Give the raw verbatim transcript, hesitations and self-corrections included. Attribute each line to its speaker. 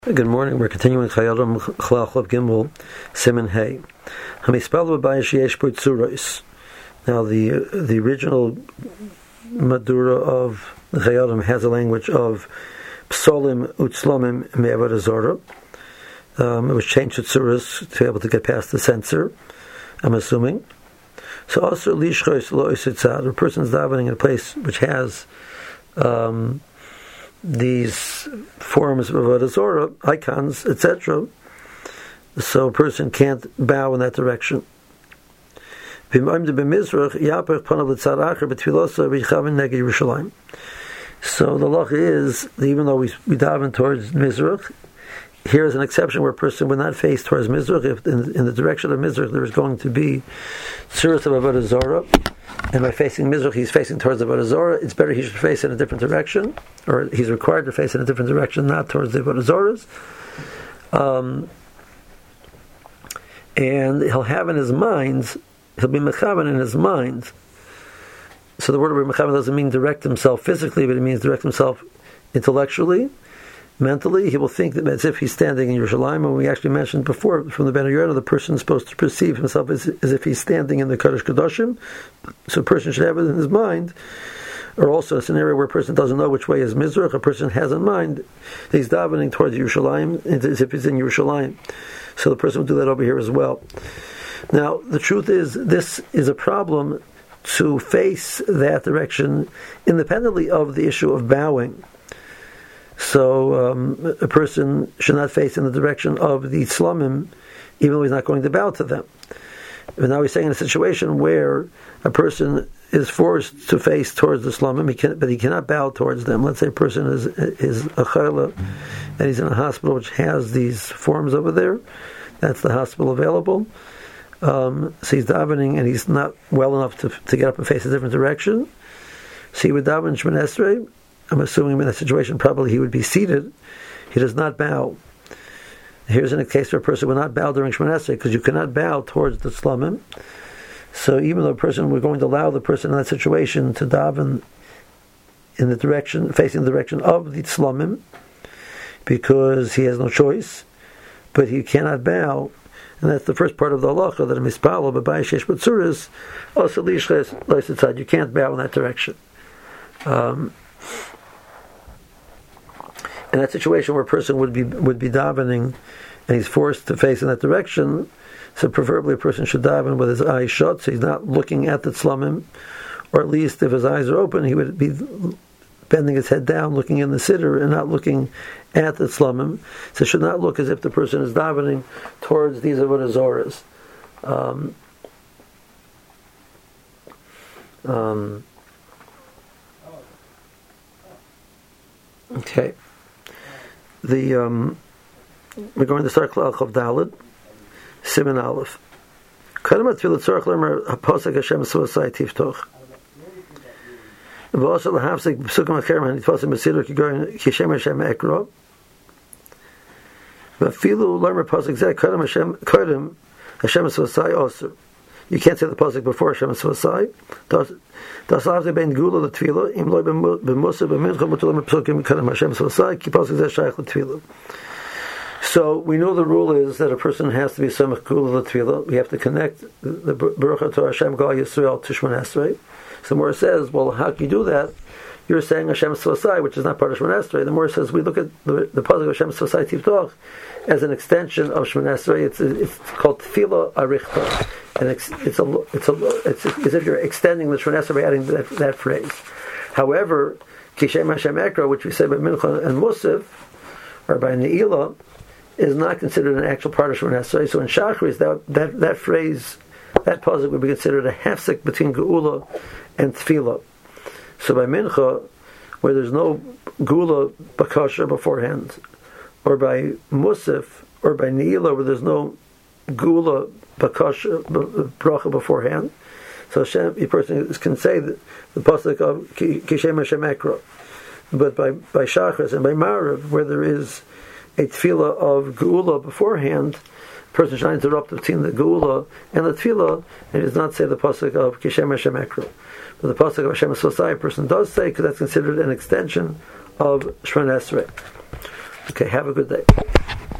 Speaker 1: Good morning. We're continuing Chayadam Chalachov Gimel Siman Hey. Now the the original Madura of Chayadam has a language of Psolim Utzlomim Me'avad Azora. Um, it was changed to Tzuras to be able to get past the censor, I'm assuming. So also Lishchois Lo Isitzad, a person's davening in a place which has um, these forms of Avodah Zorah, icons, et cetera. So a person can't bow in that direction. So the law is, even though we, we daven towards Mizrach, here is an exception where a person would not face towards Mizrach. If in, in the direction of Mizrach there is going to be Tzuras of Avodah Zorah, and by facing Mizrach he's facing towards the Avodah Zorah, it's better he should face in a different direction, or he's required to face in a different direction, not towards the Avodah Zorahs. Um, and he'll have in his mind, he'll be mechavan in his mind. So the word mechavan doesn't mean direct himself physically, but it means direct himself intellectually, mentally. He will think that as if he's standing in Yerushalayim, and we actually mentioned before from the Ben Yehuda, the person is supposed to perceive himself as, as if he's standing in the Kodesh Kodashim. So a person should have it in his mind. Or also a scenario where a person doesn't know which way is Mizrach, a person has in mind that he's davening towards Yerushalayim as if he's in Yerushalayim. So the person will do that over here as well. Now, the truth is, this is a problem to face that direction independently of the issue of bowing. So um, a person should not face in the direction of the Slumim, even though he's not going to bow to them. But now he's saying in a situation where a person is forced to face towards the Slumim, he can, but he cannot bow towards them. Let's say a person is is a chayla, and he's in a hospital which has these forms over there. That's the hospital available. Um, so he's davening, and he's not well enough to to get up and face a different direction. So he would daven Shemon Esrei. I'm assuming in that situation probably he would be seated. He does not bow. Here's in a case where a person will not bow during Shemon Esrei, because you cannot bow towards the Slumim. So even though a person, we're going to allow the person in that situation to daven in the direction, facing the direction of the Slumim, because he has no choice, but he cannot bow. And that's the first part of the halacha, that a mispalo b'bayis shesh b'tzuras also lishches loisitzad. You can't bow in that direction. Um, in that situation where a person would be would be davening, and he's forced to face in that direction, so preferably a person should daven with his eyes shut, so he's not looking at the tzlamim, or at least if his eyes are open, he would be bending his head down, looking in the siddur, and not looking at the tzlamim. So it should not look as if the person is davening towards these avodah zorahs. Um, um, okay. The um, we're going to start Klal Chav Daled, Siman Aleph. Kalamat Tfilah Tzorach Lemer Haposek Hashem Svasai Tiftoch. V'osel Hafsek Psukim Acherim Hanitvasim B'Sidur Kigoyin Kishem Hashem Ekro. V'Afilu Lemer Posek Zeh Kodem Hashem Kodem Hashem Svasai Osir. You can't say the pasuk before Hashem Svasai. Das das Avze Ben Gula the Tfilah Im Loi B'Musa B'Mincha Mutulam Psukim Kodem Hashem Svasai Ki Pasuk Zeh Shaykh L'Tfilah. So we know the rule is that a person has to be Samach Gula L'Tfilah. We have to connect the Baruch Atah Hashem Gal Yisrael to Shemon Esrei. So the Morah says, well, how can you do that? You're saying Hashem Svasai, which is not part of Shemon Esrei. The Morah says, we look at the, the pasuk of Hashem Svasai Tiftoch as an extension of Shemon Esrei. It's it's called Tfilah Arichta, and it's it's a it's a it's as if you're extending the Shemon Esrei by adding that, that phrase. However, Kishem Hashem Ekra, which we say by Mincha and Musaf, or by Ne'ilah, is not considered an actual part of Shemon Esrei. So in Shachris, that that that phrase, that pasuk would be considered a hefsek between Geula and Tfilah. So by Mincha, where there's no Gula Bakasha beforehand, or by Musaf, or by Ne'ilah, where there's no Gula Bakasha Bracha beforehand, so Hashem, a person can say the, the pasuk of Kishem Hashem Ekra. But by by Shachris and by Marav, where there is a tefillah of Geula beforehand, a person should not interrupt between the Geula and the tefillah, and does not say the pasuk of Kishem Hashem Ekra. But the pasuk of Hashem Svasai, a person does say, because that's considered an extension of Shemon Esrei. Okay, have a good day.